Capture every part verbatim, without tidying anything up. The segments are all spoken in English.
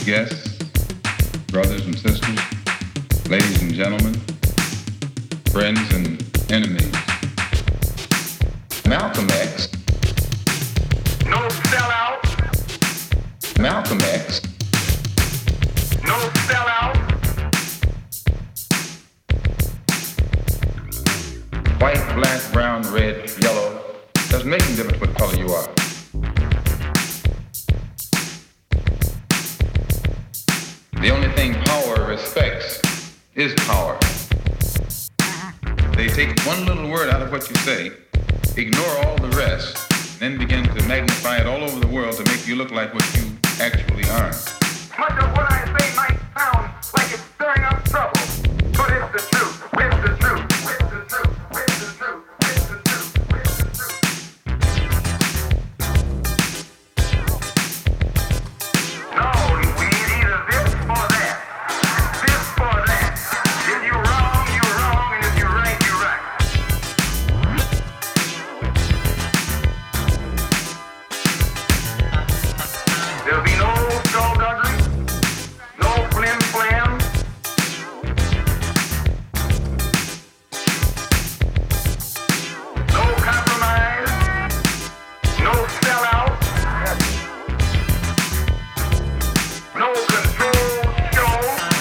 guests, brothers and sisters, ladies and gentlemen, friends and enemies. Malcolm X. No sellout. Malcolm X. No sellout. White, black, brown, red, yellow. Doesn't make any difference what color you are. The only thing power respects is power. They take one little word out of what you say, ignore all the rest, then begin to magnify it all over the world to make you look like what you actually are. Much of what I say might sound like it's stirring up trouble, but it's the truth. It's the truth. It's the truth. It's the truth. It's the truth. It's the truth. No, we need either this or that. This or that. If you're wrong, you're wrong, and if you're right, you're right. There'll be no skullduggery, no flim-flam. No compromise, no sellout, no control show.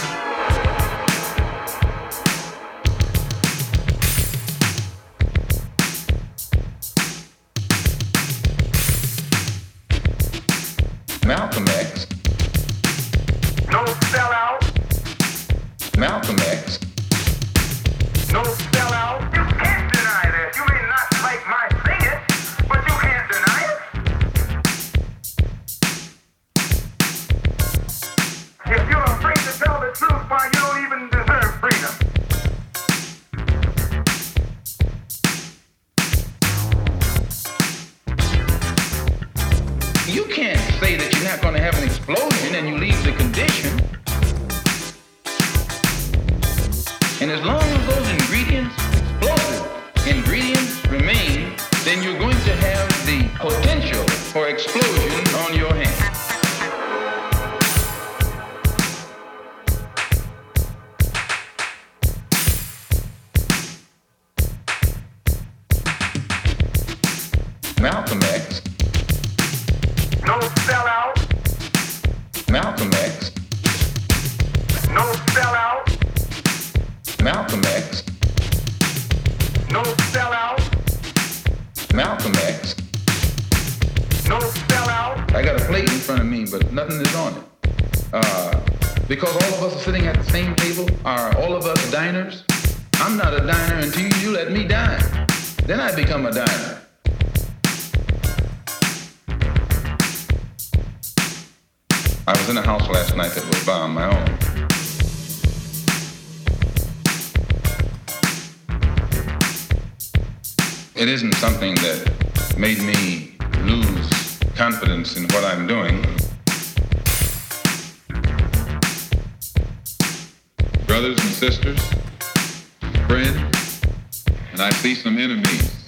Malcolm X. No sellout, Malcolm X. no sellout. You can't deny that. You may not like my singing, but you can't deny it. If you're afraid to tell the truth, why you don't even deserve freedom. You can't say that you're not going to have an explosion and you leave the condition. And as long as those ingredients, explosive ingredients, remain, then you're going to have the potential for explosion on your hands. Malcolm X. No sellout, Malcolm X. no sellout, Malcolm X. no sellout, Malcolm X. no sellout. I got a plate in front of me, but nothing is on it. Uh, because all of us are sitting at the same table, are all of us diners? I'm not a diner until you let me dine. Then I become a diner. I was in a house last night that was by my own. It isn't something that made me lose confidence in what I'm doing. Brothers and sisters, friends, and I see some enemies.